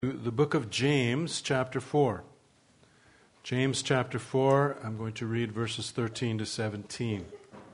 The book of James, chapter 4. James, chapter 4, I'm going to read verses 13 to 17.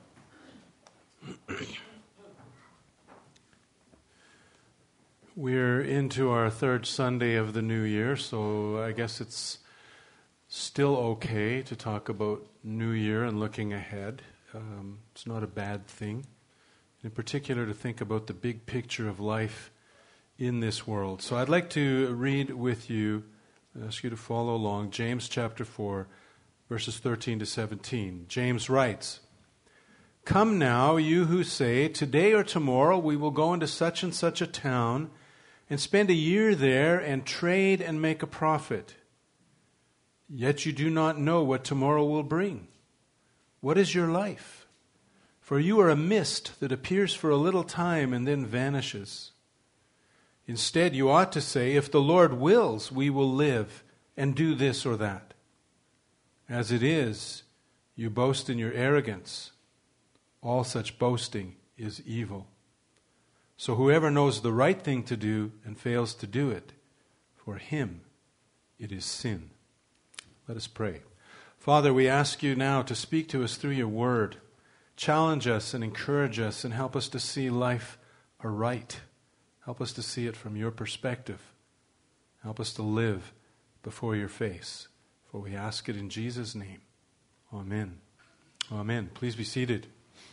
We're into our third Sunday of the new year, so I guess it's still okay to talk about New Year and looking ahead. It's not a bad thing. In particular, to think about the big picture of life in this world. So I'd like to read with you, ask you to follow along, James chapter 4, verses 13 to 17. James writes, "Come now, you who say, 'Today or tomorrow we will go into such and such a town and spend a year there and trade and make a profit. Yet you do not know what tomorrow will bring. What is your life? For you are a mist that appears for a little time and then vanishes. Instead, you ought to say, if the Lord wills, we will live and do this or that. As it is, you boast in your arrogance. All such boasting is evil. So whoever knows the right thing to do and fails to do it, for him it is sin." Let us pray. Father, we ask you now to speak to us through your word. Challenge us and encourage us and help us to see life aright. Help us to see it from your perspective. Help us to live before your face. For we ask it in Jesus' name. Amen. Amen. Please be seated.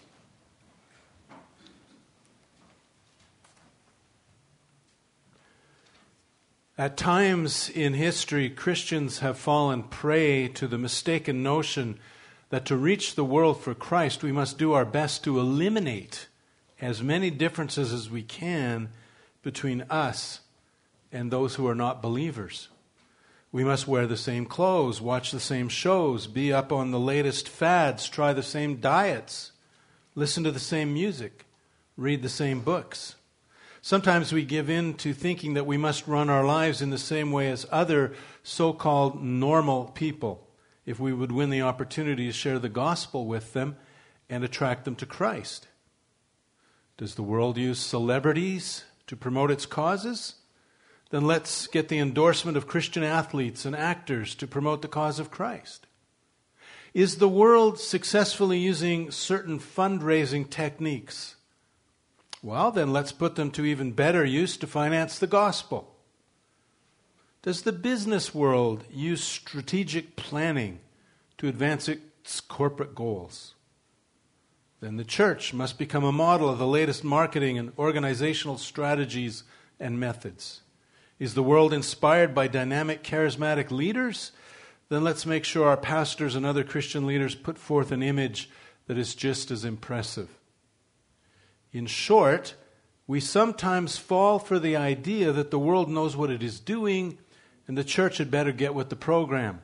At times in history, Christians have fallen prey to the mistaken notion that to reach the world for Christ, we must do our best to eliminate as many differences as we can between us and those who are not believers. We must wear the same clothes, watch the same shows, be up on the latest fads, try the same diets, listen to the same music, read the same books. Sometimes we give in to thinking that we must run our lives in the same way as other so-called normal people if we would win the opportunity to share the gospel with them and attract them to Christ. Does the world use celebrities to promote its causes? Then let's get the endorsement of Christian athletes and actors to promote the cause of Christ. Is the world successfully using certain fundraising techniques? Well, then let's put them to even better use to finance the gospel. Does the business world use strategic planning to advance its corporate goals? Then the church must become a model of the latest marketing and organizational strategies and methods. Is the world inspired by dynamic, charismatic leaders? Then let's make sure our pastors and other Christian leaders put forth an image that is just as impressive. In short, we sometimes fall for the idea that the world knows what it is doing and the church had better get with the program.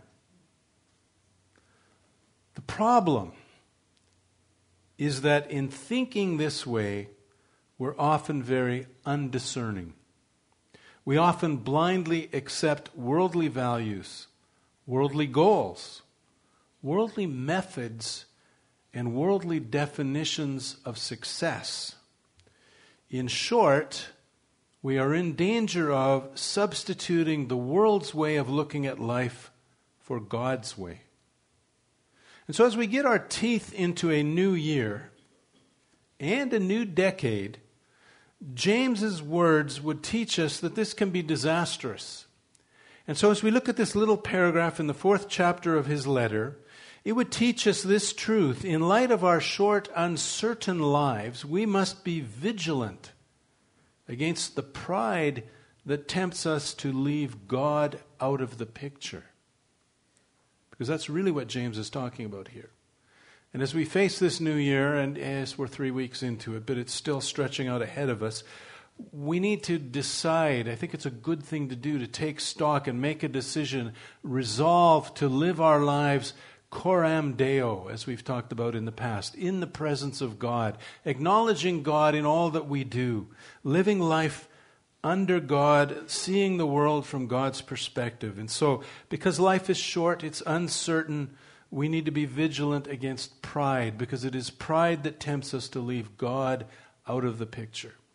The problem is that in thinking this way, we're often very undiscerning. We often blindly accept worldly values, worldly goals, worldly methods, and worldly definitions of success. In short, we are in danger of substituting the world's way of looking at life for God's way. And so as we get our teeth into a new year and a new decade, James's words would teach us that this can be disastrous. And so as we look at this little paragraph in the 4th chapter of his letter, it would teach us this truth. In light of our short, uncertain lives, we must be vigilant against the pride that tempts us to leave God out of the picture. Because that's really what James is talking about here. And as we face this new year, and as we're 3 weeks into it, but it's still stretching out ahead of us, we need to decide. I think it's a good thing to do, to take stock and make a decision, resolve to live our lives coram Deo, as we've talked about in the past, in the presence of God, acknowledging God in all that we do, living life under God, seeing the world from God's perspective. And so, because life is short, it's uncertain, we need to be vigilant against pride, because it is pride that tempts us to leave God out of the picture.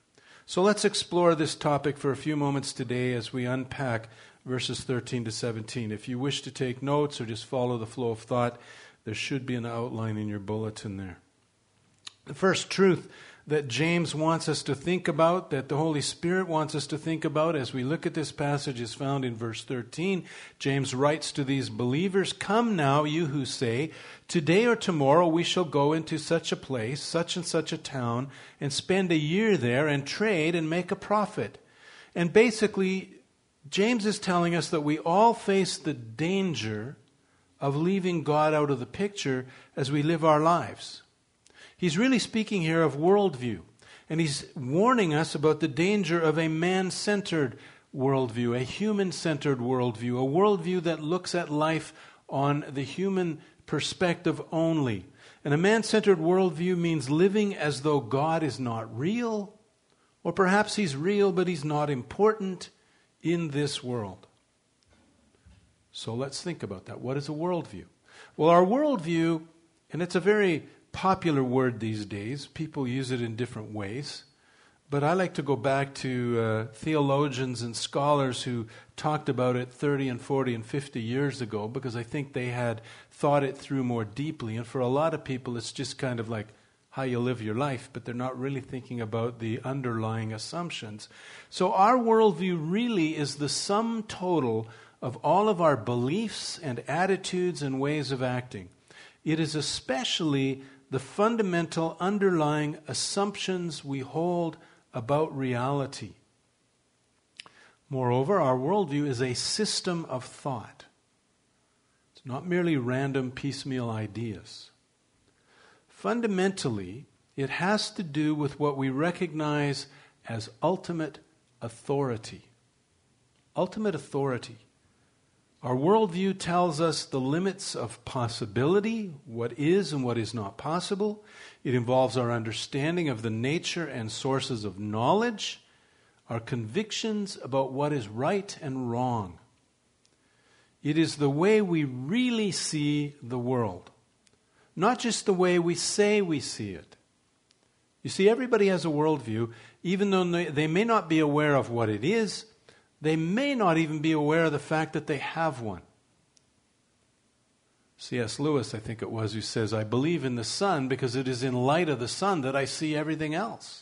So let's explore this topic for a few moments today as we unpack verses 13 to 17. If you wish to take notes or just follow the flow of thought, there should be an outline in your bulletin there. The first truth that James wants us to think about, that the Holy Spirit wants us to think about as we look at this passage, is found in verse 13. James writes to these believers, "Come now, you who say, today or tomorrow we shall go into such a place, such and such a town, and spend a year there and trade and make a profit." And basically, James is telling us that we all face the danger of leaving God out of the picture as we live our lives. He's really speaking here of worldview, and he's warning us about the danger of a man-centered worldview, a human-centered worldview, a worldview that looks at life on the human perspective only. And a man-centered worldview means living as though God is not real, or perhaps he's real but he's not important in this world. So let's think about that. What is a worldview? Well, our worldview, and it's a very popular word these days. People use it in different ways. But I like to go back to theologians and scholars who talked about it 30 and 40 and 50 years ago, because I think they had thought it through more deeply. And for a lot of people, it's just kind of like how you live your life, but they're not really thinking about the underlying assumptions. So our worldview really is the sum total of all of our beliefs and attitudes and ways of acting. It is especially the fundamental underlying assumptions we hold about reality. Moreover, our worldview is a system of thought. It's not merely random piecemeal ideas. Fundamentally, it has to do with what we recognize as ultimate authority. Ultimate authority. Our worldview tells us the limits of possibility, what is and what is not possible. It involves our understanding of the nature and sources of knowledge, our convictions about what is right and wrong. It is the way we really see the world, not just the way we say we see it. You see, everybody has a worldview, even though they may not be aware of what it is. They may not even be aware of the fact that they have one. C.S. Lewis, I think it was, who says, "I believe in the sun because it is in light of the sun that I see everything else."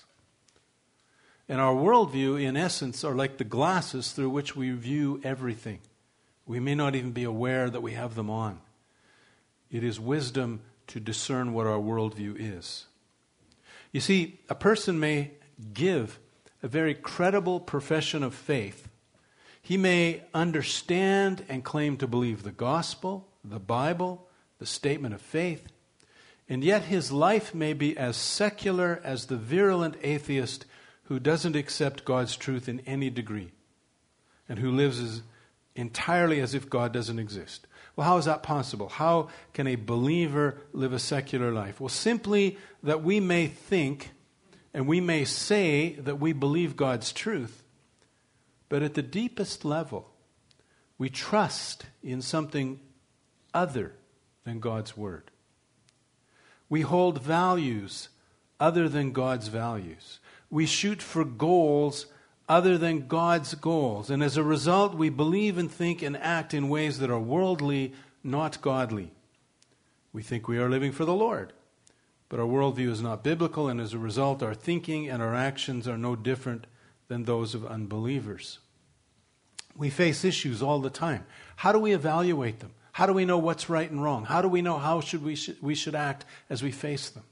And our worldview, in essence, are like the glasses through which we view everything. We may not even be aware that we have them on. It is wisdom to discern what our worldview is. You see, a person may give a very credible profession of faith. He may understand and claim to believe the gospel, the Bible, the statement of faith, and yet his life may be as secular as the virulent atheist who doesn't accept God's truth in any degree and who lives entirely as if God doesn't exist. Well, how is that possible? How can a believer live a secular life? Well, simply that we may think and we may say that we believe God's truth, but at the deepest level, we trust in something other than God's word. We hold values other than God's values. We shoot for goals other than God's goals. And as a result, we believe and think and act in ways that are worldly, not godly. We think we are living for the Lord, but our worldview is not biblical, and as a result, our thinking and our actions are no different than those of unbelievers. We face issues all the time. How do we evaluate them? How do we know what's right and wrong? How do we know how we should act as we face them?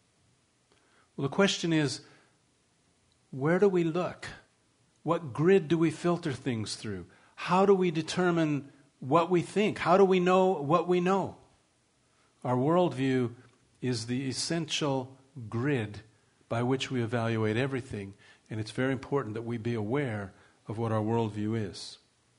Well, the question is, where do we look? What grid do we filter things through? How do we determine what we think? How do we know what we know? Our worldview is the essential grid by which we evaluate everything, and it's very important that we be aware of what our worldview is.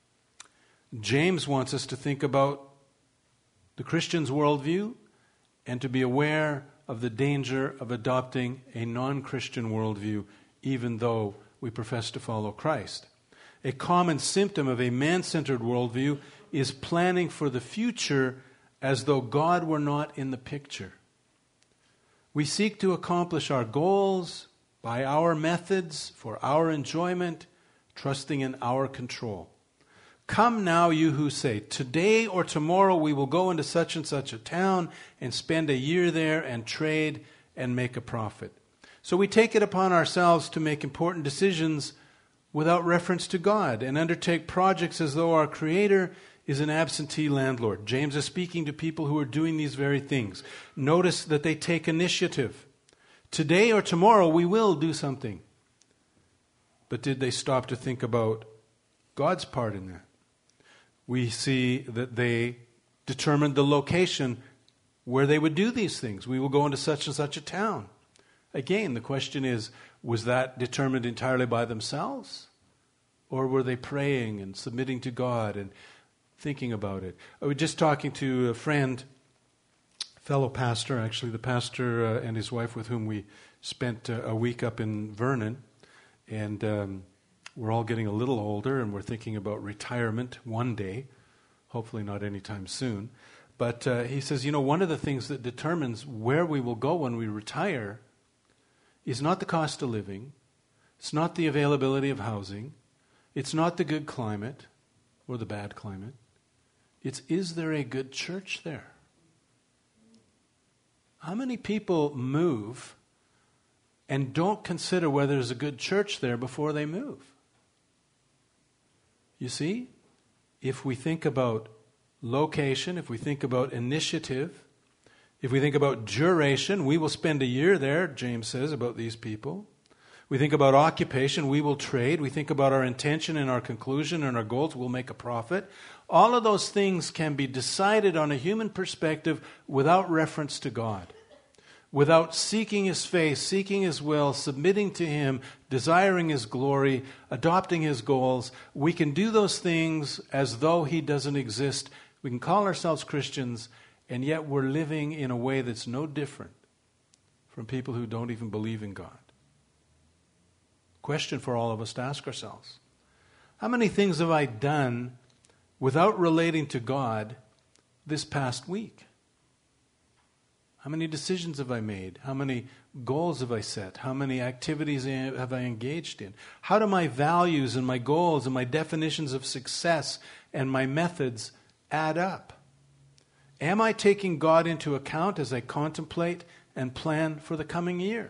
James wants us to think about the Christian's worldview and to be aware of the danger of adopting a non-Christian worldview, even though we profess to follow Christ. A common symptom of a man-centered worldview is planning for the future as though God were not in the picture. We seek to accomplish our goals by our methods, for our enjoyment, trusting in our control. Come now, you who say, today or tomorrow we will go into such and such a town and spend a year there and trade and make a profit. So we take it upon ourselves to make important decisions without reference to God and undertake projects as though our Creator is an absentee landlord. James is speaking to people who are doing these very things. Notice that they take initiative. Today or tomorrow we will do something. But did they stop to think about God's part in that? We see that they determined the location where they would do these things. We will go into such and such a town. Again, the question is, was that determined entirely by themselves? Or were they praying and submitting to God and thinking about it? I was just talking to a friend, fellow pastor, actually, the pastor and his wife with whom we spent a week up in Vernon. And we're all getting a little older, and we're thinking about retirement one day, hopefully not anytime soon. But he says, one of the things that determines where we will go when we retire is not the cost of living, it's not the availability of housing, it's not the good climate or the bad climate. It's, is there a good church there? How many people move and don't consider whether there's a good church there before they move? You see, if we think about location, if we think about initiative, if we think about duration, we will spend a year there, James says about these people. We think about occupation, we will trade. We think about our intention and our conclusion and our goals, we'll make a profit. All of those things can be decided on a human perspective without reference to God. Without seeking His face, seeking His will, submitting to Him, desiring His glory, adopting His goals, we can do those things as though He doesn't exist. We can call ourselves Christians, and yet we're living in a way that's no different from people who don't even believe in God. Question for all of us to ask ourselves. How many things have I done without relating to God this past week? How many decisions have I made? How many goals have I set? How many activities have I engaged in? How do my values and my goals and my definitions of success and my methods add up? Am I taking God into account as I contemplate and plan for the coming year?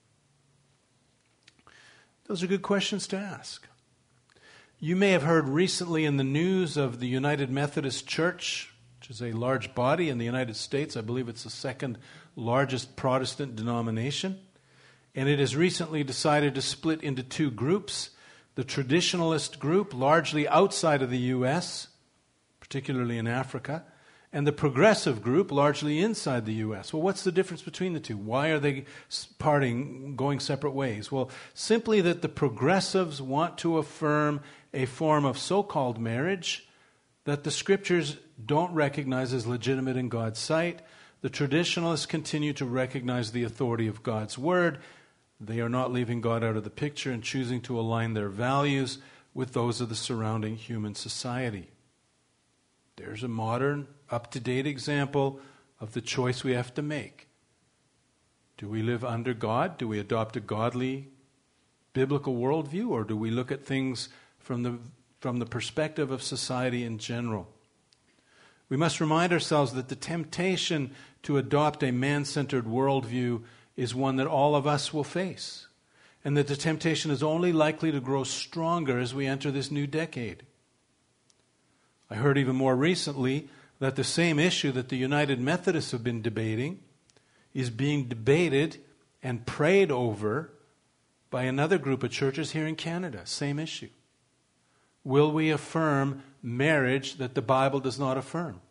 Those are good questions to ask. You may have heard recently in the news of the United Methodist Church, which is a large body in the United States. I believe it's the second largest Protestant denomination. And it has recently decided to split into two groups. The traditionalist group, largely outside of the U.S., particularly in Africa, and the progressive group, largely inside the U.S. Well, what's the difference between the two? Why are they parting, going separate ways? Well, simply that the progressives want to affirm a form of so-called marriage that the Scriptures don't recognize as legitimate in God's sight. The traditionalists continue to recognize the authority of God's Word. They are not leaving God out of the picture and choosing to align their values with those of the surrounding human society. There's a modern, up-to-date example of the choice we have to make. Do we live under God? Do we adopt a godly, biblical worldview? Or do we look at things from the perspective of society in general? We must remind ourselves that the temptation to adopt a man-centered worldview is one that all of us will face, and that the temptation is only likely to grow stronger as we enter this new decade. I heard even more recently that the same issue that the United Methodists have been debating is being debated and prayed over by another group of churches here in Canada. Same issue. Will we affirm marriage that the Bible does not affirm?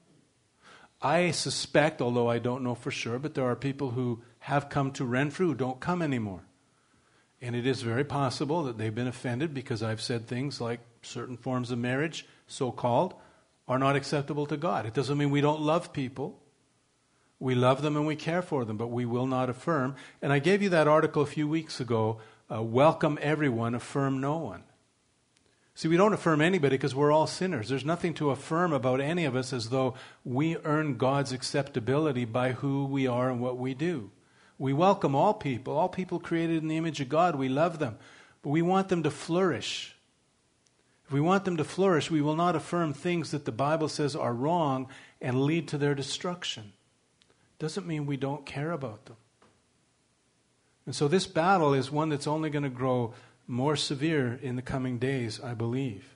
I suspect, although I don't know for sure, but there are people who have come to Renfrew who don't come anymore. And it is very possible that they've been offended because I've said things like certain forms of marriage, so-called, are not acceptable to God. It doesn't mean we don't love people. We love them and we care for them, but we will not affirm. And I gave you that article a few weeks ago, Welcome Everyone, Affirm No One. See, we don't affirm anybody because we're all sinners. There's nothing to affirm about any of us as though we earn God's acceptability by who we are and what we do. We welcome all people created in the image of God. We love them, but we want them to flourish. If we want them to flourish, we will not affirm things that the Bible says are wrong and lead to their destruction. Doesn't mean we don't care about them. And so this battle is one that's only going to grow more severe in the coming days, I believe.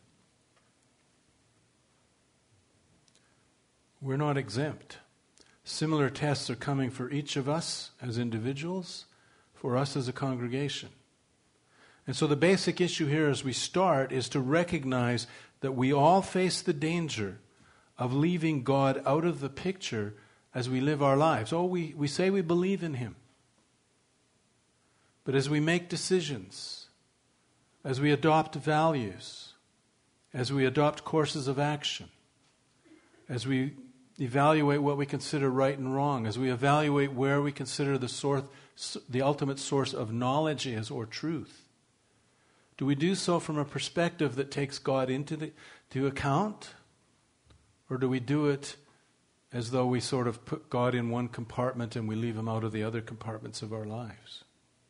We're not exempt. Similar tests are coming for each of us as individuals, for us as a congregation. And so the basic issue here as we start is to recognize that we all face the danger of leaving God out of the picture as we live our lives. Oh, we say we believe in Him. But as we make decisions, as we adopt values, as we adopt courses of action, as we evaluate what we consider right and wrong, as we evaluate where we consider the ultimate source of knowledge is or truth, do we do so from a perspective that takes God into account? Or do we do it as though we sort of put God in one compartment and we leave Him out of the other compartments of our lives?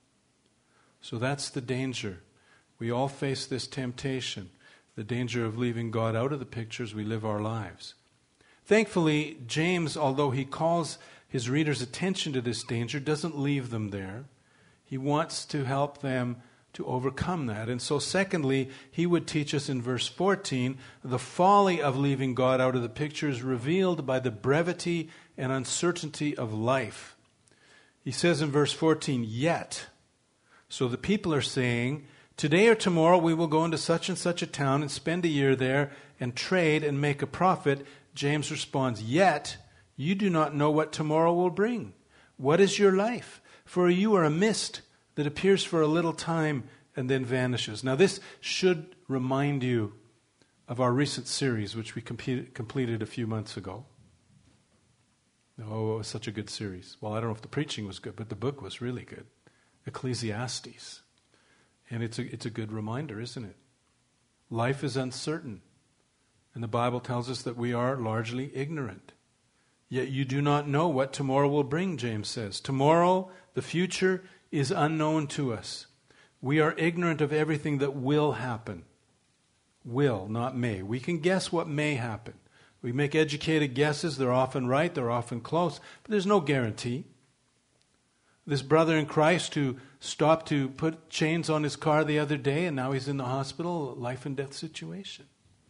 So that's the danger. We all face this temptation, the danger of leaving God out of the picture as we live our lives. Thankfully, James, although he calls his readers' attention to this danger, doesn't leave them there. He wants to help them to overcome that. And so secondly, he would teach us in verse 14, the folly of leaving God out of the picture is revealed by the brevity and uncertainty of life. He says in verse 14, yet. So the people are saying, today or tomorrow we will go into such and such a town and spend a year there and trade and make a profit. James responds, yet you do not know what tomorrow will bring. What is your life? For you are a mist that appears for a little time and then vanishes. Now this should remind you of our recent series, which we completed a few months ago. Oh, it was such a good series. Well, I don't know if the preaching was good, but the book was really good. Ecclesiastes. And it's a good reminder, isn't it? Life is uncertain. And the Bible tells us that we are largely ignorant. Yet you do not know what tomorrow will bring, James says. Tomorrow, the future, is unknown to us. We are ignorant of everything that will happen. Will, not may. We can guess what may happen. We make educated guesses. They're often right. They're often close. But there's no guarantee. This brother in Christ who stopped to put chains on his car the other day and now he's in the hospital, life and death situation.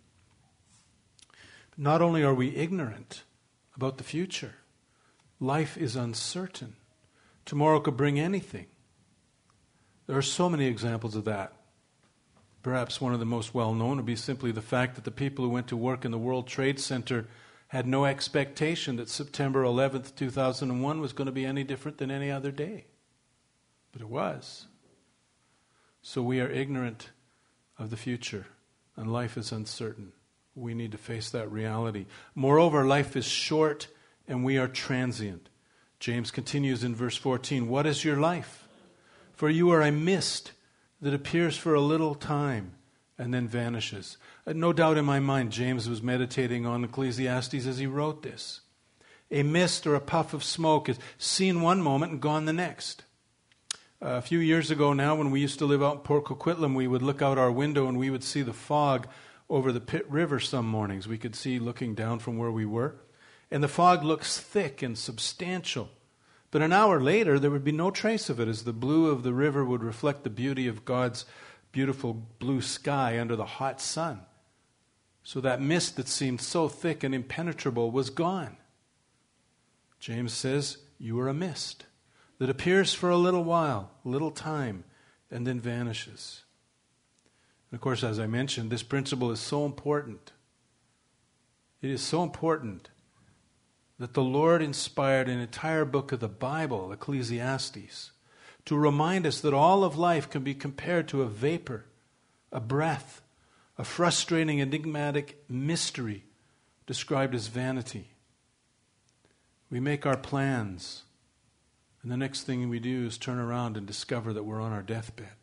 Not only are we ignorant about the future, life is uncertain. Tomorrow could bring anything. There are so many examples of that. Perhaps one of the most well-known would be simply the fact that the people who went to work in the World Trade Center had no expectation that September 11th, 2001 was going to be any different than any other day. But it was. So we are ignorant of the future, and life is uncertain. We need to face that reality. Moreover, life is short, and we are transient. James continues in verse 14, what is your life? For you are a mist that appears for a little time and then vanishes. No doubt in my mind, James was meditating on Ecclesiastes as he wrote this. A mist or a puff of smoke is seen one moment and gone the next. A few years ago now, when we used to live out in Port Coquitlam, we would look out our window and we would see the fog over the Pitt River some mornings. We could see looking down from where we were. And the fog looks thick and substantial. But an hour later, there would be no trace of it as the blue of the river would reflect the beauty of God's beautiful blue sky under the hot sun. So that mist that seemed so thick and impenetrable was gone. James says, you are a mist that appears for a little while, a little time, and then vanishes. And of course, as I mentioned, this principle is so important. It is so important that the Lord inspired an entire book of the Bible, Ecclesiastes, to remind us that all of life can be compared to a vapor, a breath, a frustrating, enigmatic mystery described as vanity. We make our plans, and the next thing we do is turn around and discover that we're on our deathbed.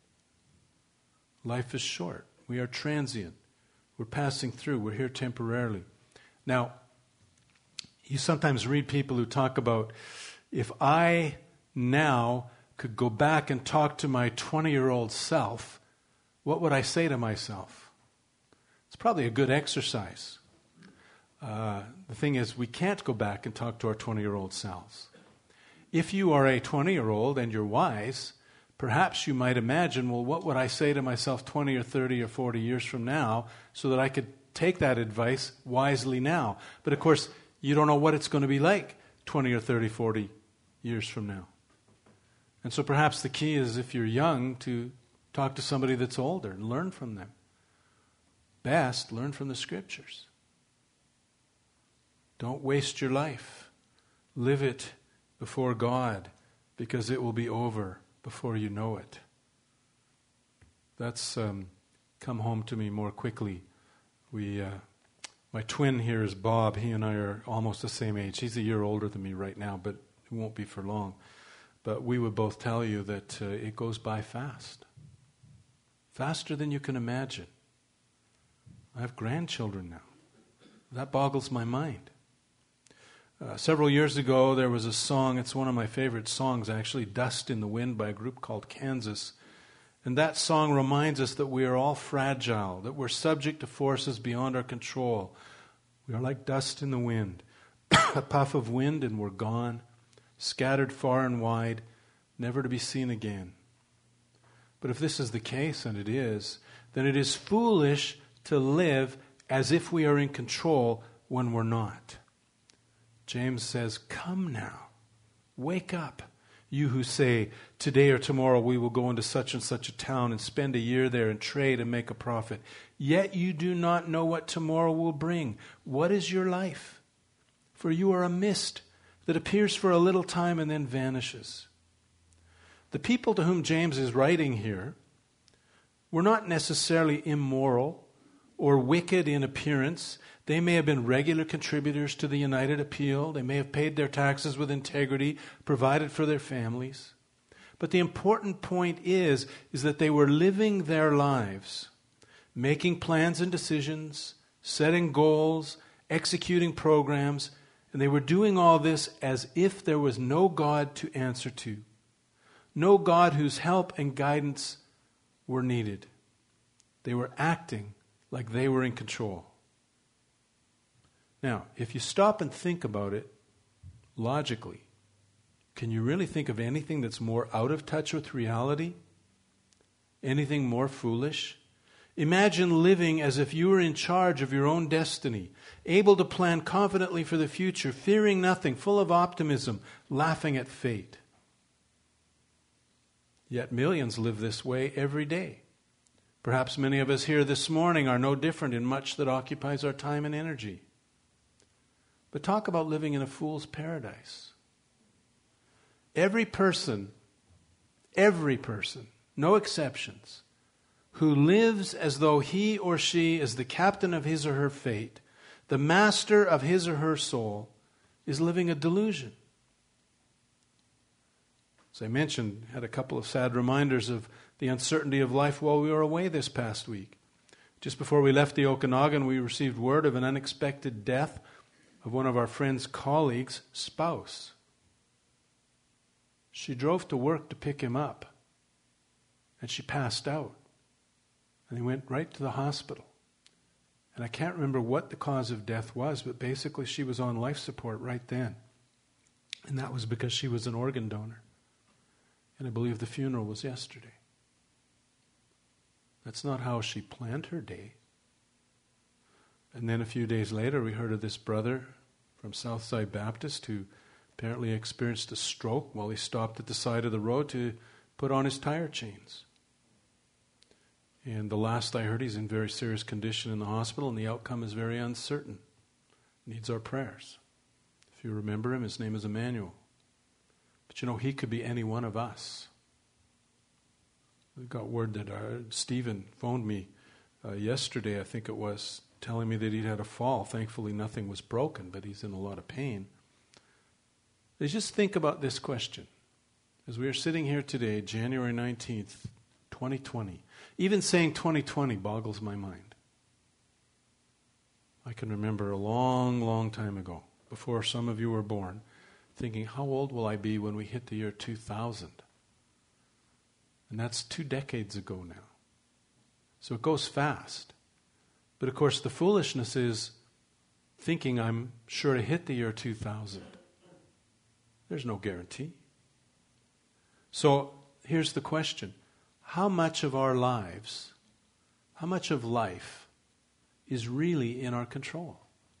Life is short. We are transient. We're passing through. We're here temporarily. Now, you sometimes read people who talk about, if I now could go back and talk to my 20-year-old self, what would I say to myself? It's probably a good exercise. The thing is, we can't go back and talk to our 20-year-old selves. If you are a 20-year-old and you're wise, perhaps you might imagine, well, what would I say to myself 20 or 30 or 40 years from now so that I could take that advice wisely now? But of course, you don't know what it's going to be like 20 or 30, 40 years from now. And so perhaps the key is, if you're young, to talk to somebody that's older and learn from them. Best, learn from the Scriptures. Don't waste your life. Live it before God, because it will be over before you know it. That's come home to me more quickly. My twin here is Bob. He and I are almost the same age. He's a year older than me right now, but it won't be for long. But we would both tell you that it goes by fast. Faster than you can imagine. I have grandchildren now. That boggles my mind. Several years ago, there was a song, it's one of my favorite songs actually, Dust in the Wind, by a group called Kansas. And that song reminds us that we are all fragile, that we're subject to forces beyond our control. We are like dust in the wind. A puff of wind and we're gone, scattered far and wide, never to be seen again. But if this is the case, and it is, then it is foolish to live as if we are in control when we're not. James says, come now, wake up, you who say, today or tomorrow we will go into such and such a town and spend a year there and trade and make a profit. Yet you do not know what tomorrow will bring. What is your life? For you are a mist that appears for a little time and then vanishes. The people to whom James is writing here were not necessarily immoral or wicked in appearance. They may have been regular contributors to the United Appeal. They may have paid their taxes with integrity, provided for their families. But the important point is that they were living their lives, making plans and decisions, setting goals, executing programs, and they were doing all this as if there was no God to answer to, no God whose help and guidance were needed. They were acting like they were in control. Now, if you stop and think about it logically, can you really think of anything that's more out of touch with reality? Anything more foolish? Imagine living as if you were in charge of your own destiny, able to plan confidently for the future, fearing nothing, full of optimism, laughing at fate. Yet millions live this way every day. Perhaps many of us here this morning are no different in much that occupies our time and energy. But talk about living in a fool's paradise. Every person, no exceptions, who lives as though he or she is the captain of his or her fate, the master of his or her soul, is living a delusion. As I mentioned, had a couple of sad reminders of the uncertainty of life while we were away this past week. Just before we left the Okanagan, we received word of an unexpected death of one of our friend's colleagues' spouse. She drove to work to pick him up, and she passed out. And he went right to the hospital. And I can't remember what the cause of death was, but basically she was on life support right then. And that was because she was an organ donor. And I believe the funeral was yesterday. That's not how she planned her day. And then a few days later, we heard of this brother from Southside Baptist who apparently experienced a stroke while he stopped at the side of the road to put on his tire chains. And the last I heard, he's in very serious condition in the hospital, and the outcome is very uncertain. Needs our prayers. If you remember him, his name is Emmanuel. But you know, he could be any one of us. We got word that Stephen phoned me yesterday, I think it was, telling me that he'd had a fall. Thankfully, nothing was broken, but he's in a lot of pain. Just think about this question. As we are sitting here today, January 19th, 2020, even saying 2020 boggles my mind. I can remember a long, long time ago, before some of you were born, thinking, how old will I be when we hit the year 2000? And that's 2 decades ago now. So it goes fast. But of course the foolishness is thinking I'm sure to hit the year 2000. There's no guarantee. So here's the question. How much of our lives, how much of life is really in our control?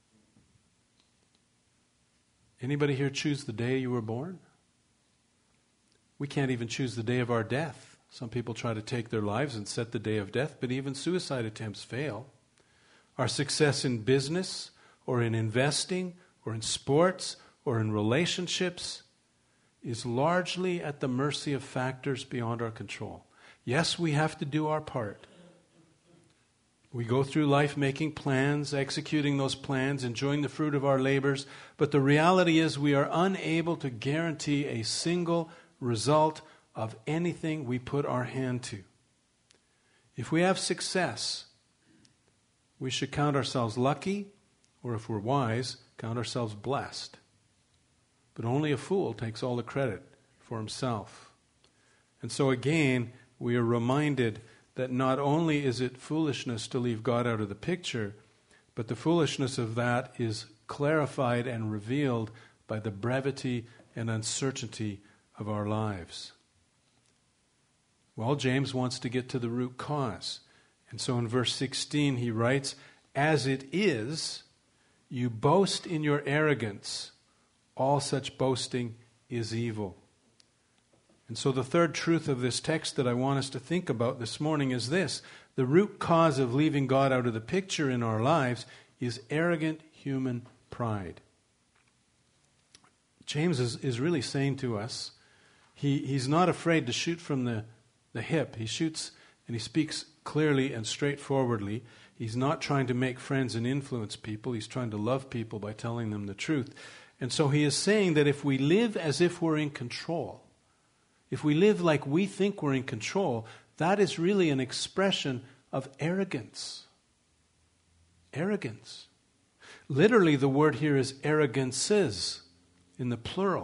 Anybody here choose the day you were born? We can't even choose the day of our death. Some people try to take their lives and set the day of death, but even suicide attempts fail. Our success in business, or in investing, or in sports, or in relationships is largely at the mercy of factors beyond our control. Yes, we have to do our part. We go through life making plans, executing those plans, enjoying the fruit of our labors, but the reality is we are unable to guarantee a single result of anything we put our hand to. If we have success, we should count ourselves lucky, or if we're wise, count ourselves blessed. But only a fool takes all the credit for himself. And so again, we are reminded that not only is it foolishness to leave God out of the picture, but the foolishness of that is clarified and revealed by the brevity and uncertainty of our lives. Well, James wants to get to the root cause. And so in verse 16 he writes, "As it is, you boast in your arrogance. All such boasting is evil." And so the third truth of this text that I want us to think about this morning is this. The root cause of leaving God out of the picture in our lives is arrogant human pride. James is really saying to us, he's not afraid to shoot from the hip. He shoots and he speaks clearly and straightforwardly. He's not trying to make friends and influence people. He's trying to love people by telling them the truth. And so he is saying that if we live as if we're in control, if we live like we think we're in control, that is really an expression of arrogance. Arrogance. Literally, the word here is arrogances in the plural.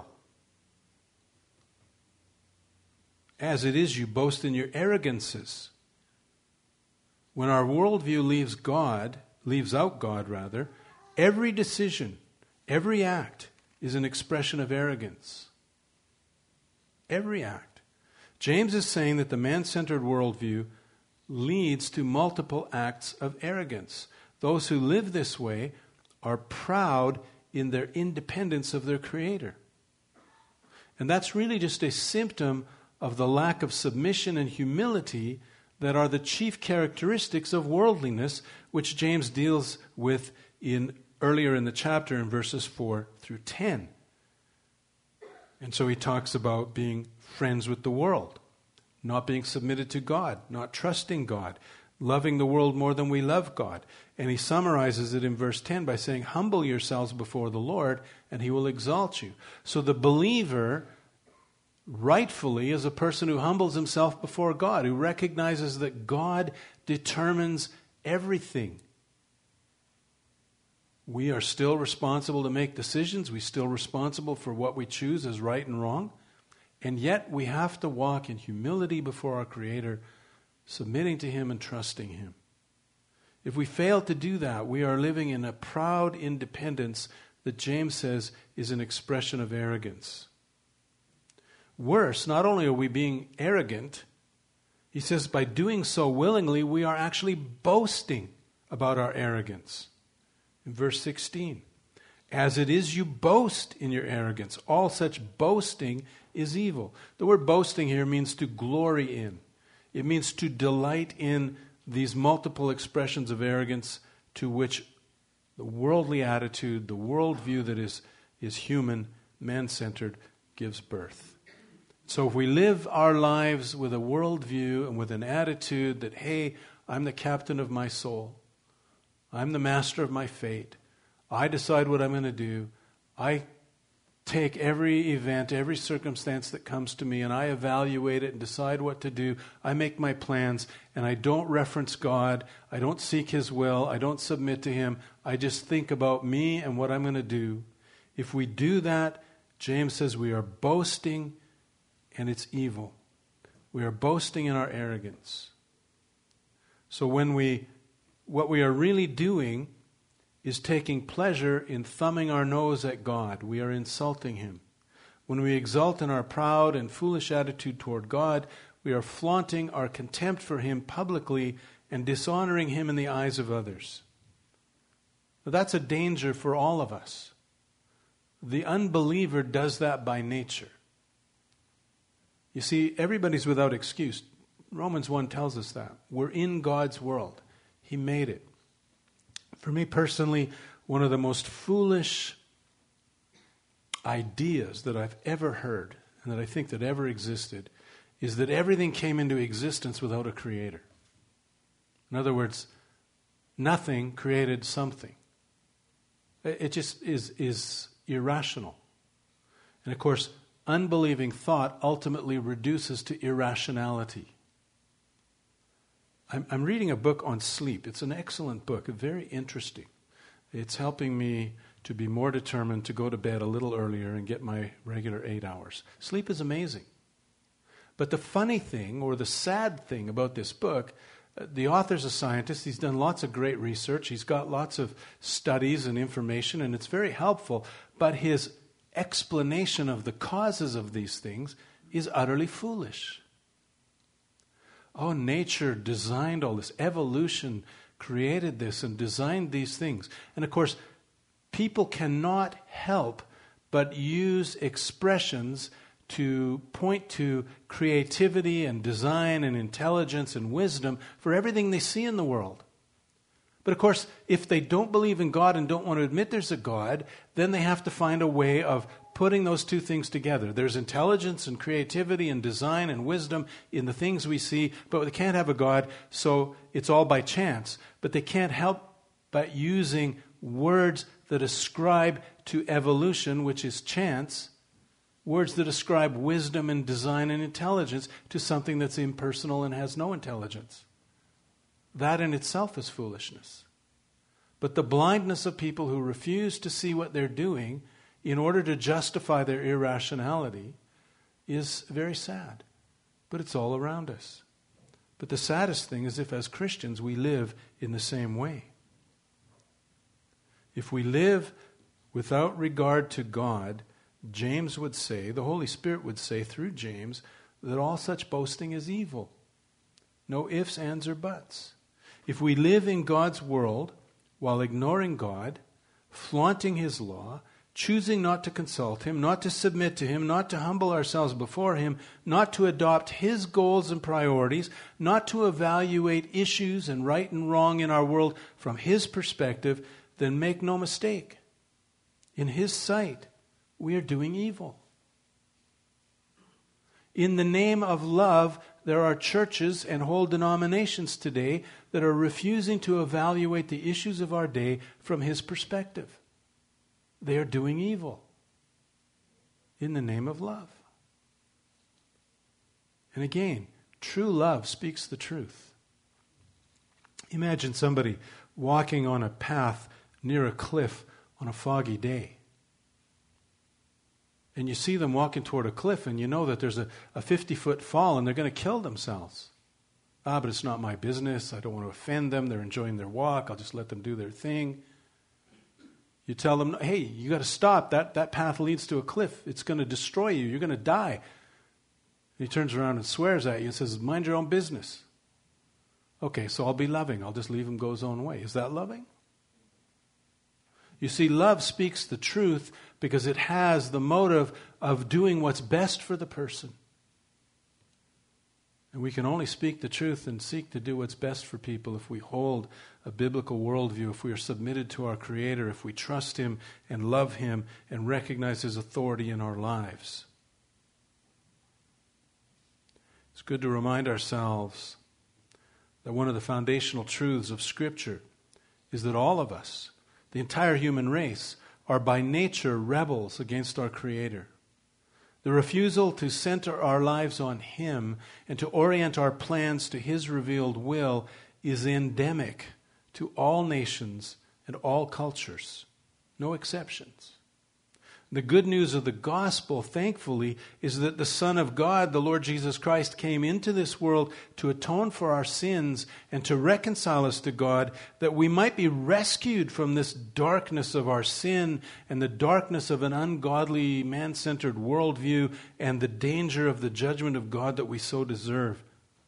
As it is, you boast in your arrogances. When our worldview leaves out God, every decision, every act is an expression of arrogance. Every act. James is saying that the man-centered worldview leads to multiple acts of arrogance. Those who live this way are proud in their independence of their Creator. And that's really just a symptom of the lack of submission and humility that are the chief characteristics of worldliness, which James deals with earlier in the chapter in verses 4 through 10. And so he talks about being friends with the world, not being submitted to God, not trusting God, loving the world more than we love God. And he summarizes it in verse 10 by saying, "Humble yourselves before the Lord, and he will exalt you." So the believer rightfully is a person who humbles himself before God, who recognizes that God determines everything. We are still responsible to make decisions. We're still responsible for what we choose as right and wrong. And yet we have to walk in humility before our Creator, submitting to Him and trusting Him. If we fail to do that, we are living in a proud independence that James says is an expression of arrogance. Worse, not only are we being arrogant, he says by doing so willingly, we are actually boasting about our arrogance. In verse 16, "As it is, you boast in your arrogance. All such boasting is evil." The word boasting here means to glory in. It means to delight in these multiple expressions of arrogance to which the worldly attitude, the worldview that is human, man-centered, gives birth. So if we live our lives with a worldview and with an attitude that, hey, I'm the captain of my soul, I'm the master of my fate, I decide what I'm going to do, I take every event, every circumstance that comes to me, and I evaluate it and decide what to do, I make my plans, and I don't reference God, I don't seek His will, I don't submit to Him, I just think about me and what I'm going to do. If we do that, James says we are boasting and it's evil. We are boasting in our arrogance. So what we are really doing is taking pleasure in thumbing our nose at God. We are insulting Him. When we exult in our proud and foolish attitude toward God, we are flaunting our contempt for Him publicly and dishonoring Him in the eyes of others. Now, that's a danger for all of us. The unbeliever does that by nature. You see, everybody's without excuse. Romans 1 tells us that. We're in God's world. He made it. For me personally, one of the most foolish ideas that I've ever heard and that I think that ever existed is that everything came into existence without a creator. In other words, nothing created something. It just is irrational. And of course, unbelieving thought ultimately reduces to irrationality. I'm reading a book on sleep. It's an excellent book, very interesting. It's helping me to be more determined to go to bed a little earlier and get my regular 8 hours. Sleep is amazing. But the funny thing, or the sad thing about this book, the author's a scientist. He's done lots of great research. He's got lots of studies and information, and it's very helpful. But his explanation of the causes of these things is utterly foolish. Oh, nature designed all this. Evolution created this and designed these things. And of course, people cannot help but use expressions to point to creativity and design and intelligence and wisdom for everything they see in the world. But of course, if they don't believe in God and don't want to admit there's a God, then they have to find a way of putting those two things together. There's intelligence and creativity and design and wisdom in the things we see, but they can't have a God, so it's all by chance. But they can't help but using words that ascribe to evolution, which is chance, words that ascribe wisdom and design and intelligence to something that's impersonal and has no intelligence. That in itself is foolishness. But the blindness of people who refuse to see what they're doing in order to justify their irrationality is very sad. But it's all around us. But the saddest thing is if as Christians we live in the same way. If we live without regard to God, James would say, the Holy Spirit would say through James, that all such boasting is evil. No ifs, ands, or buts. If we live in God's world while ignoring God, flaunting His law, choosing not to consult Him, not to submit to Him, not to humble ourselves before Him, not to adopt His goals and priorities, not to evaluate issues and right and wrong in our world from His perspective, then make no mistake. In His sight, we are doing evil. In the name of love, there are churches and whole denominations today that are refusing to evaluate the issues of our day from His perspective. They are doing evil in the name of love. And again, true love speaks the truth. Imagine somebody walking on a path near a cliff on a foggy day. And you see them walking toward a cliff and you know that there's a 50-foot fall and they're going to kill themselves. But it's not my business. I don't want to offend them. They're enjoying their walk. I'll just let them do their thing. You tell them, hey, you got to stop. That path leads to a cliff. It's going to destroy you. You're going to die. And he turns around and swears at you and says, mind your own business. Okay, so I'll be loving. I'll just leave him go his own way. Is that loving? You see, love speaks the truth because it has the motive of doing what's best for the person. And we can only speak the truth and seek to do what's best for people if we hold a biblical worldview, if we are submitted to our Creator, if we trust Him and love Him and recognize His authority in our lives. It's good to remind ourselves that one of the foundational truths of Scripture is that all of us, the entire human race, are by nature rebels against our Creator. The refusal to center our lives on Him and to orient our plans to His revealed will is endemic to all nations and all cultures, no exceptions. The good news of the gospel, thankfully, is that the Son of God, the Lord Jesus Christ, came into this world to atone for our sins and to reconcile us to God, that we might be rescued from this darkness of our sin and the darkness of an ungodly, man-centered worldview and the danger of the judgment of God that we so deserve.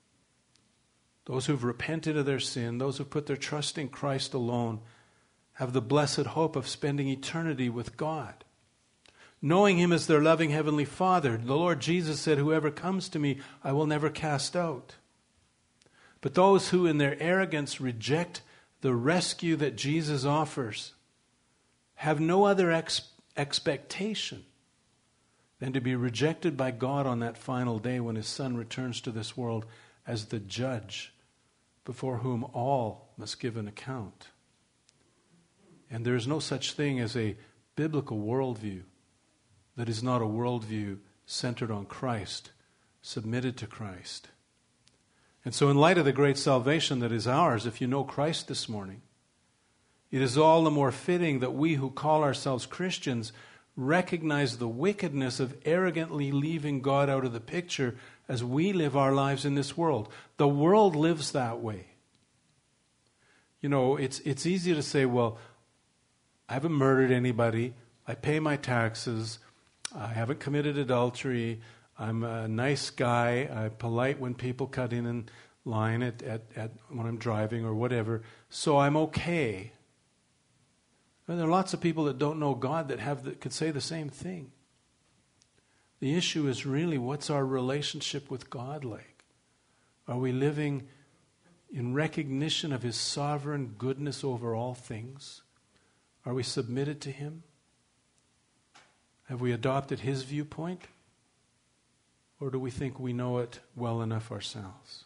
Those who've repented of their sin, those who've put their trust in Christ alone, have the blessed hope of spending eternity with God, knowing Him as their loving Heavenly Father. The Lord Jesus said, "Whoever comes to me, I will never cast out." But those who in their arrogance reject the rescue that Jesus offers have no other expectation than to be rejected by God on that final day when His Son returns to this world as the judge before whom all must give an account. And there is no such thing as a biblical worldview that is not a worldview centered on Christ, submitted to Christ. And so in light of the great salvation that is ours, if you know Christ this morning, it is all the more fitting that we who call ourselves Christians recognize the wickedness of arrogantly leaving God out of the picture as we live our lives in this world. The world lives that way. You know, it's easy to say, well, I haven't murdered anybody, I pay my taxes, I haven't committed adultery, I'm a nice guy, I'm polite when people cut in line at when I'm driving or whatever, so I'm okay. And there are lots of people that don't know God that could say the same thing. The issue is really, what's our relationship with God like? Are we living in recognition of His sovereign goodness over all things? Are we submitted to Him? Have we adopted His viewpoint? Or do we think we know it well enough ourselves?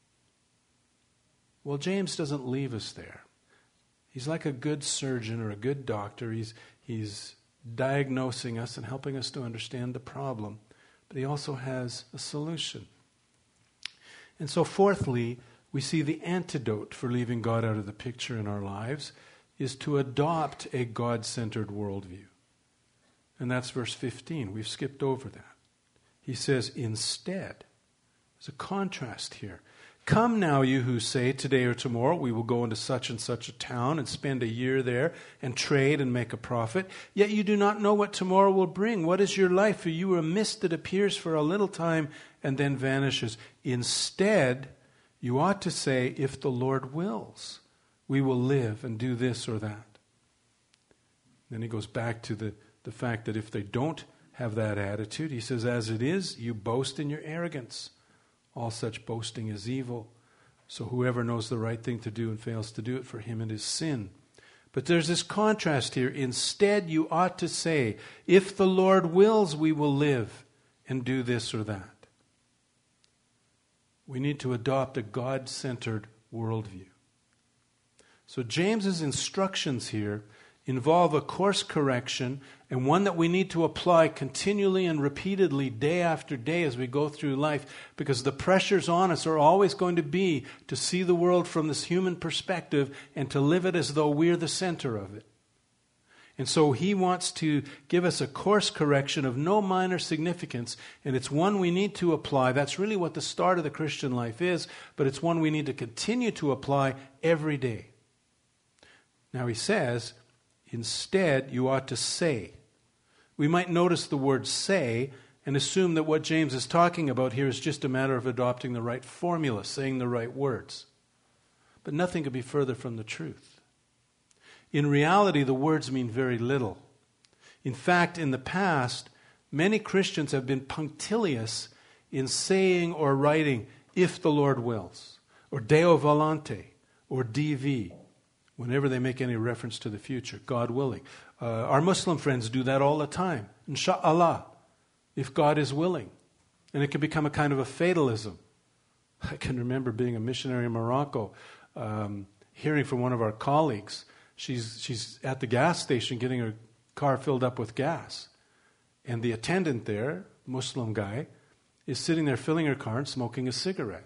Well, James doesn't leave us there. He's like a good surgeon or a good doctor. He's diagnosing us and helping us to understand the problem. But he also has a solution. And so fourthly, we see the antidote for leaving God out of the picture in our lives is to adopt a God-centered worldview. And that's verse 15. We've skipped over that. He says, instead, there's a contrast here. Come now, you who say, today or tomorrow we will go into such and such a town and spend a year there and trade and make a profit. Yet you do not know what tomorrow will bring. What is your life? For you are a mist that appears for a little time and then vanishes. Instead, you ought to say, if the Lord wills, we will live and do this or that. Then he goes back to the fact that if they don't have that attitude, he says, as it is, you boast in your arrogance. All such boasting is evil. So whoever knows the right thing to do and fails to do it, for him it is sin. But there's this contrast here. Instead, you ought to say, if the Lord wills, we will live and do this or that. We need to adopt a God-centered worldview. So James's instructions here involve a course correction, and one that we need to apply continually and repeatedly day after day as we go through life, because the pressures on us are always going to be to see the world from this human perspective and to live it as though we're the center of it. And so he wants to give us a course correction of no minor significance, and it's one we need to apply. That's really what the start of the Christian life is, but it's one we need to continue to apply every day. Now he says, instead, you ought to say. We might notice the word say and assume that what James is talking about here is just a matter of adopting the right formula, saying the right words. But nothing could be further from the truth. In reality, the words mean very little. In fact, in the past, many Christians have been punctilious in saying or writing, if the Lord wills, or Deo volante, or DV, whenever they make any reference to the future, God willing. Our Muslim friends do that all the time. Insha'Allah, if God is willing. And it can become a kind of a fatalism. I can remember being a missionary in Morocco, hearing from one of our colleagues. She's at the gas station getting her car filled up with gas. And the attendant there, Muslim guy, is sitting there filling her car and smoking a cigarette.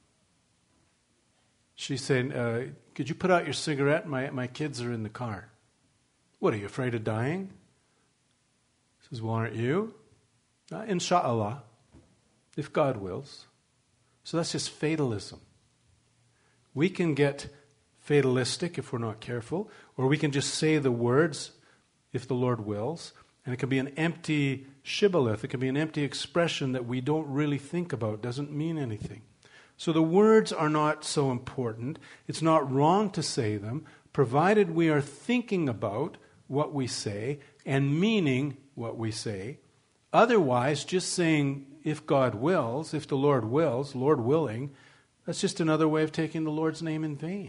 She said, could you put out your cigarette? My kids are in the car. What, are you afraid of dying? He says, well, aren't you? Insha'Allah, if God wills. So that's just fatalism. We can get fatalistic if we're not careful, or we can just say the words, if the Lord wills, and it can be an empty shibboleth, it can be an empty expression that we don't really think about, doesn't mean anything. So the words are not so important. It's not wrong to say them, provided we are thinking about what we say and meaning what we say. Otherwise, just saying, if God wills, if the Lord wills, Lord willing, that's just another way of taking the Lord's name in vain.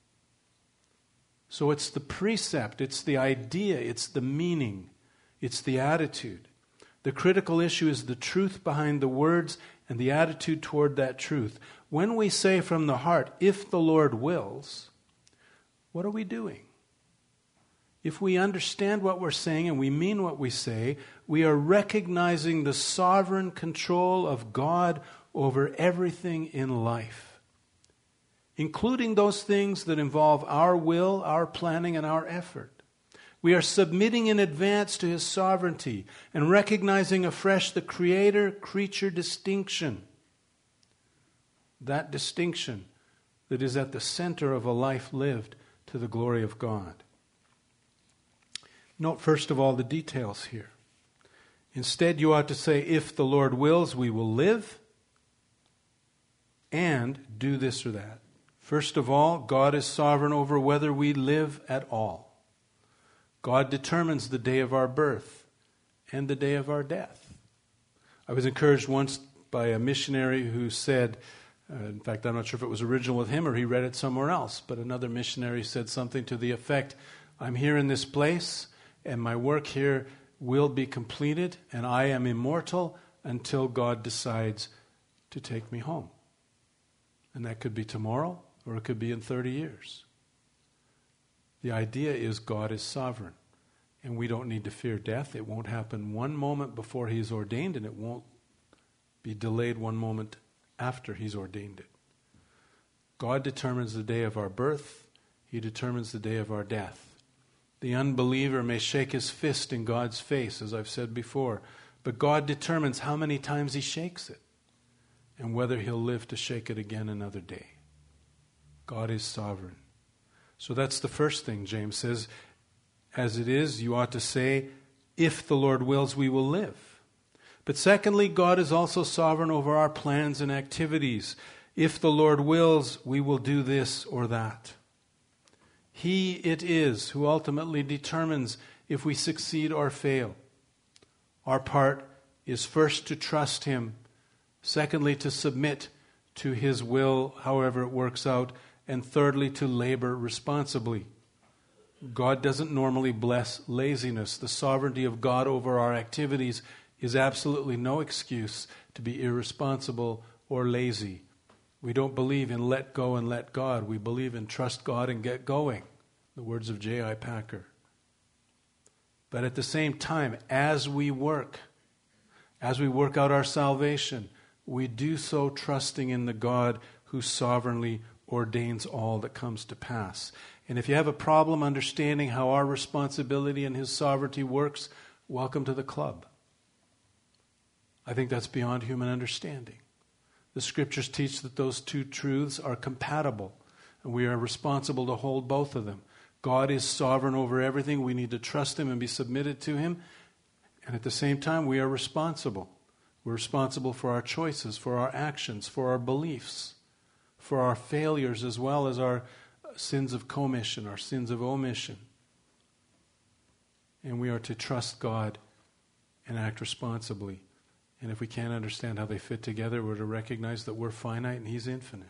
So it's the precept, it's the idea, it's the meaning, it's the attitude. The critical issue is the truth behind the words and the attitude toward that truth. When we say from the heart, if the Lord wills, what are we doing? If we understand what we're saying and we mean what we say, we are recognizing the sovereign control of God over everything in life, including those things that involve our will, our planning, and our effort. We are submitting in advance to His sovereignty and recognizing afresh the creator-creature distinction. That distinction that is at the center of a life lived to the glory of God. Note first of all the details here. Instead, you ought to say, if the Lord wills, we will live and do this or that. First of all, God is sovereign over whether we live at all. God determines the day of our birth and the day of our death. I was encouraged once by a missionary who said, in fact, I'm not sure if it was original with him or he read it somewhere else, but another missionary said something to the effect, I'm here in this place, and my work here will be completed, and I am immortal until God decides to take me home. And that could be tomorrow, or it could be in 30 years. The idea is God is sovereign, and we don't need to fear death. It won't happen one moment before He's ordained, and it won't be delayed one moment after He's ordained it. God determines the day of our birth. He determines the day of our death. The unbeliever may shake his fist in God's face, as I've said before, but God determines how many times he shakes it and whether he'll live to shake it again another day. God is sovereign. So that's the first thing James says. As it is, you ought to say, if the Lord wills, we will live. But secondly, God is also sovereign over our plans and activities. If the Lord wills, we will do this or that. He it is who ultimately determines if we succeed or fail. Our part is first to trust Him, secondly to submit to His will, however it works out, and thirdly to labor responsibly. God doesn't normally bless laziness. The sovereignty of God over our activities is absolutely no excuse to be irresponsible or lazy. We don't believe in let go and let God. We believe in trust God and get going. The words of J.I. Packer. But at the same time, as we work out our salvation, we do so trusting in the God who sovereignly ordains all that comes to pass. And if you have a problem understanding how our responsibility and His sovereignty works, welcome to the club. I think that's beyond human understanding. The Scriptures teach that those two truths are compatible, and we are responsible to hold both of them. God is sovereign over everything. We need to trust Him and be submitted to Him. And at the same time, we are responsible. We're responsible for our choices, for our actions, for our beliefs, for our failures, as well as our sins of commission, our sins of omission. And we are to trust God and act responsibly. And if we can't understand how they fit together, we're to recognize that we're finite and He's infinite.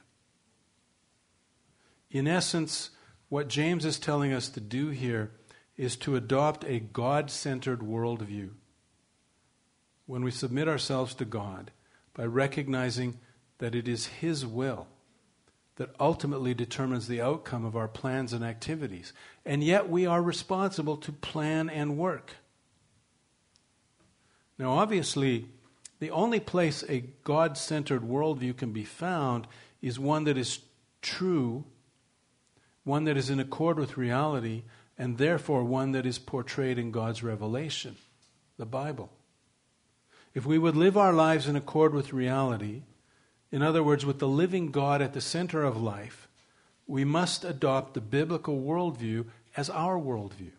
In essence, what James is telling us to do here is to adopt a God-centered worldview. When we submit ourselves to God by recognizing that it is His will that ultimately determines the outcome of our plans and activities, and yet we are responsible to plan and work. Now, obviously, the only place a God-centered worldview can be found is one that is true, one that is in accord with reality, and therefore one that is portrayed in God's revelation. the Bible. If we would live our lives in accord with reality, in other words, with the living God at the center of life, we must adopt the biblical worldview as our worldview.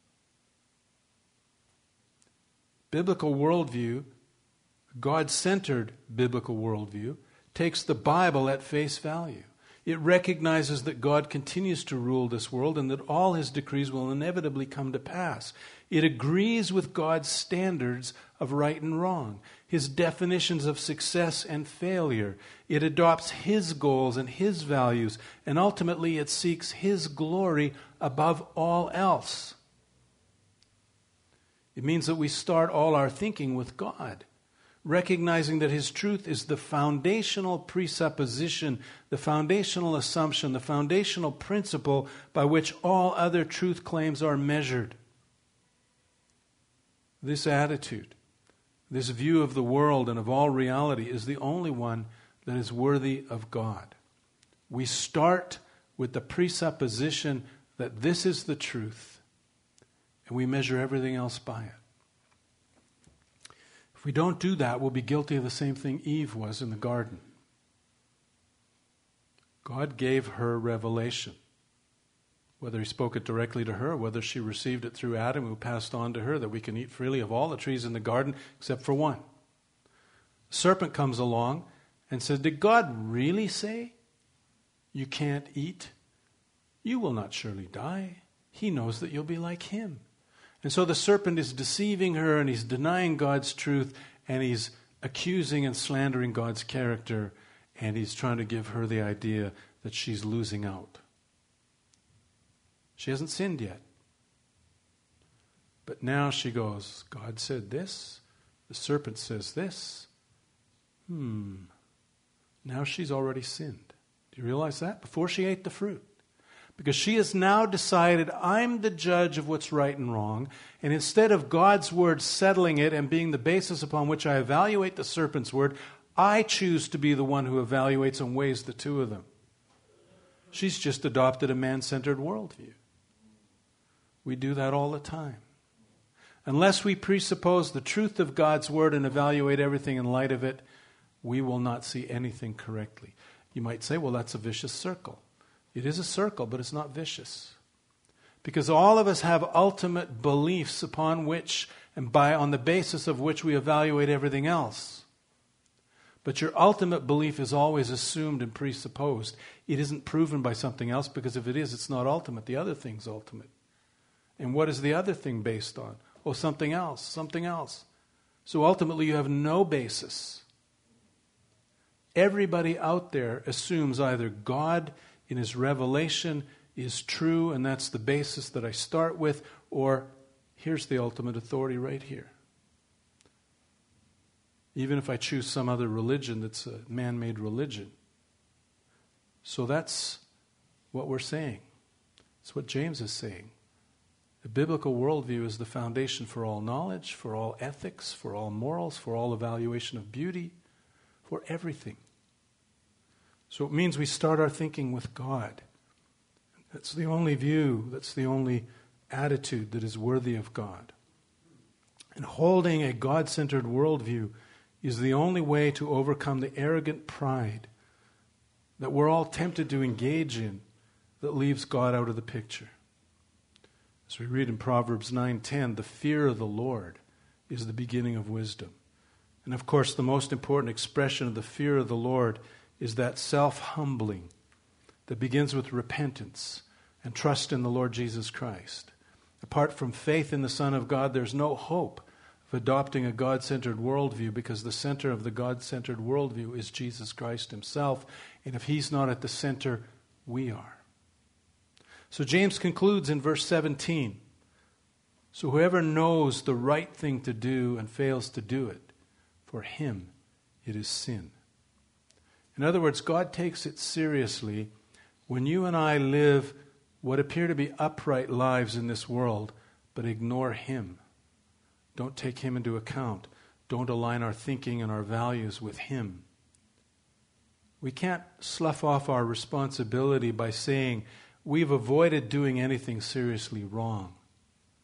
Biblical worldview, God-centered biblical worldview, takes the Bible at face value. It recognizes that God continues to rule this world and that all his decrees will inevitably come to pass. It agrees with God's standards of right and wrong, his definitions of success and failure. It adopts his goals and his values, and ultimately it seeks his glory above all else. It means that we start all our thinking with God, recognizing that his truth is the foundational presupposition, the foundational assumption, the foundational principle by which all other truth claims are measured. This attitude, this view of the world and of all reality is the only one that is worthy of God. We start with the presupposition that this is the truth, and we measure everything else by it. If we don't do that, we'll be guilty of the same thing Eve was in the garden. God gave her revelation. Whether he spoke it directly to her, whether she received it through Adam, who passed on to her, that we can eat freely of all the trees in the garden except for one. The serpent comes along and says, did God really say you can't eat? You will not surely die. He knows that you'll be like him. And so the serpent is deceiving her, and he's denying God's truth, and he's accusing and slandering God's character, and he's trying to give her the idea that she's losing out. She hasn't sinned yet. But now she goes, God said this, the serpent says this. Now she's already sinned. Do you realize that? Before she ate the fruit. Because she has now decided, I'm the judge of what's right and wrong, and instead of God's word settling it and being the basis upon which I evaluate the serpent's word, I choose to be the one who evaluates and weighs the two of them. She's just adopted a man-centered worldview. We do that all the time. Unless we presuppose the truth of God's word and evaluate everything in light of it, we will not see anything correctly. You might say, well, that's a vicious circle. It is a circle, but it's not vicious. Because all of us have ultimate beliefs upon which and on the basis of which we evaluate everything else. But your ultimate belief is always assumed and presupposed. It isn't proven by something else, because if it is, it's not ultimate. The other thing's ultimate. And what is the other thing based on? Oh, something else, something else. So ultimately you have no basis. Everybody out there assumes either God in his revelation is true, and that's the basis that I start with, or here's the ultimate authority right here. Even if I choose some other religion that's a man-made religion. So that's what we're saying. That's what James is saying. The biblical worldview is the foundation for all knowledge, for all ethics, for all morals, for all evaluation of beauty, for everything. So it means we start our thinking with God. That's the only view, that's the only attitude that is worthy of God. And holding a God-centered worldview is the only way to overcome the arrogant pride that we're all tempted to engage in that leaves God out of the picture. As we read in Proverbs 9:10, the fear of the Lord is the beginning of wisdom. And of course, the most important expression of the fear of the Lord is that self-humbling that begins with repentance and trust in the Lord Jesus Christ. Apart from faith in the Son of God, there's no hope of adopting a God-centered worldview, because the center of the God-centered worldview is Jesus Christ himself, and if he's not at the center, we are. So James concludes in verse 17, so whoever knows the right thing to do and fails to do it, for him it is sin. In other words, God takes it seriously when you and I live what appear to be upright lives in this world, but ignore him. Don't take him into account. Don't align our thinking and our values with him. We can't slough off our responsibility by saying we've avoided doing anything seriously wrong.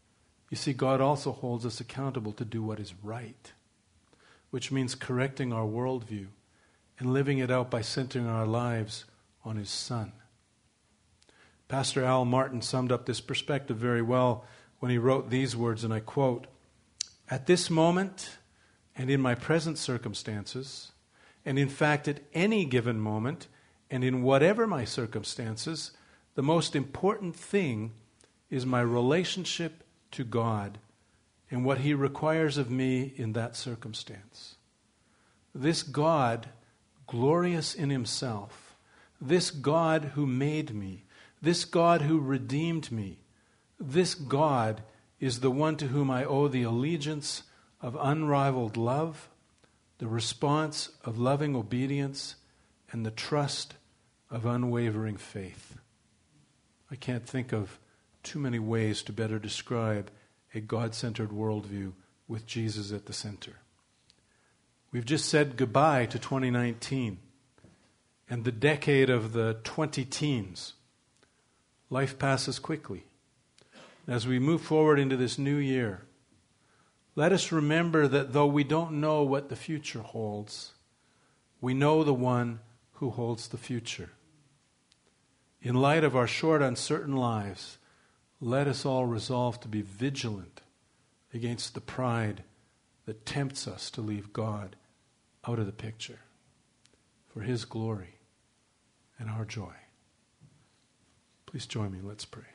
You see, God also holds us accountable to do what is right, which means correcting our worldview and living it out by centering our lives on His Son. Pastor Al Martin summed up this perspective very well when he wrote these words, and I quote, "At this moment, and in my present circumstances, and in fact at any given moment, and in whatever my circumstances, the most important thing is my relationship to God and what He requires of me in that circumstance. This God, glorious in Himself, this God who made me, this God who redeemed me, this God is the one to whom I owe the allegiance of unrivaled love, the response of loving obedience, and the trust of unwavering faith." I can't think of too many ways to better describe a God-centered worldview with Jesus at the center. We've just said goodbye to 2019 and the decade of the 20-teens. Life passes quickly. As we move forward into this new year, let us remember that though we don't know what the future holds, we know the one who holds the future. In light of our short, uncertain lives, let us all resolve to be vigilant against the pride that tempts us to leave God out of the picture for His glory and our joy. Please join me. Let's pray.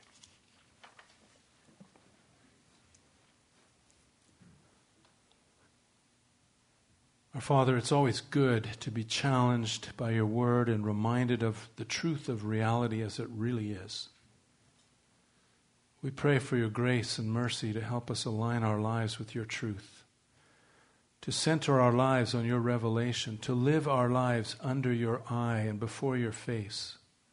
Our Father, it's always good to be challenged by your word and reminded of the truth of reality as it really is. We pray for your grace and mercy to help us align our lives with your truth, to center our lives on your revelation, to live our lives under your eye and before your face,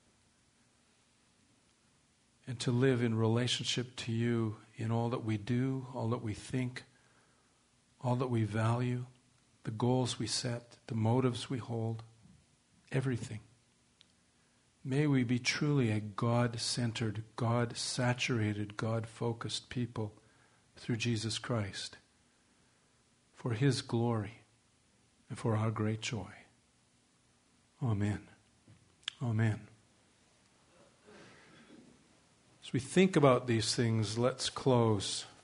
and to live in relationship to you in all that we do, all that we think, all that we value, the goals we set, the motives we hold, everything. May we be truly a God-centered, God-saturated, God-focused people through Jesus Christ, for His glory and for our great joy. Amen. Amen. As we think about these things, let's close